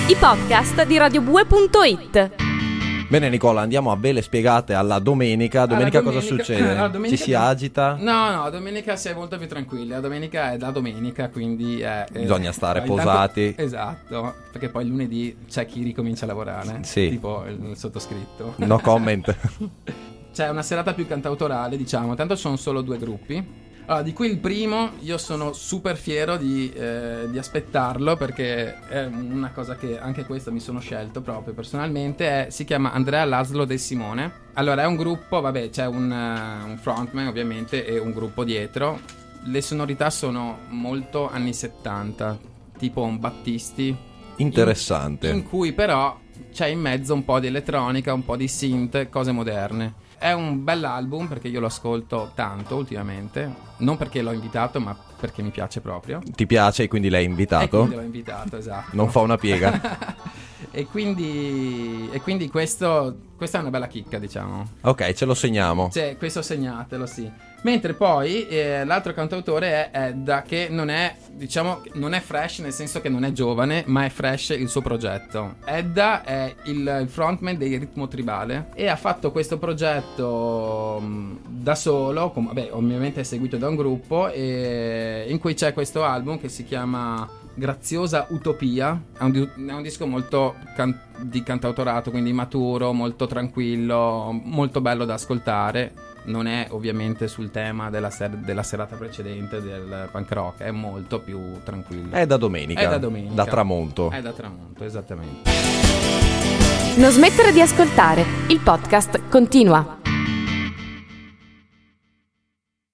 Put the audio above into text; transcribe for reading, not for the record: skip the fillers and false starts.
i podcast di radiobue.it. Bene Nicola, andiamo a vele spiegate alla domenica. Domenica cosa succede? Ci si agita? No, domenica si è molto più tranquilli. La domenica è la domenica, quindi bisogna stare posati. Esatto, perché poi lunedì c'è chi ricomincia a lavorare. Sì. Tipo il sottoscritto. No comment. C'è una serata più cantautorale, diciamo. Tanto sono solo 2 gruppi. Allora, di cui il primo io sono super fiero di aspettarlo, perché è una cosa che anche questa mi sono scelto proprio personalmente. Si chiama Andrea Laszlo De Simone. Allora è un gruppo, vabbè, c'è un frontman ovviamente e un gruppo dietro. Le sonorità sono molto anni 70, tipo un Battisti. Interessante. In cui però c'è in mezzo un po' di elettronica, un po' di synth, cose moderne. È un bell'album perché io lo ascolto tanto ultimamente, non perché l'ho invitato ma perché mi piace proprio. Ti piace e quindi l'hai invitato? E quindi l'ho invitato, esatto. Non fa una piega. E quindi questa è una bella chicca, diciamo. Ok, ce lo segniamo. Cioè, questo segnatelo, sì. Mentre poi l'altro cantautore è Edda, che non è, diciamo, non è fresh nel senso che non è giovane, ma è fresh il suo progetto. Edda è il frontman dei Ritmo Tribale e ha fatto questo progetto da solo, vabbè, ovviamente è seguito da un gruppo, e in cui c'è questo album che si chiama Graziosa Utopia. È un disco molto di cantautorato, quindi maturo, molto tranquillo, molto bello da ascoltare. Non è ovviamente sul tema della serata precedente del punk rock, è molto più tranquillo. È da domenica. Da tramonto. È da tramonto, esattamente. Non smettere di ascoltare, il podcast continua.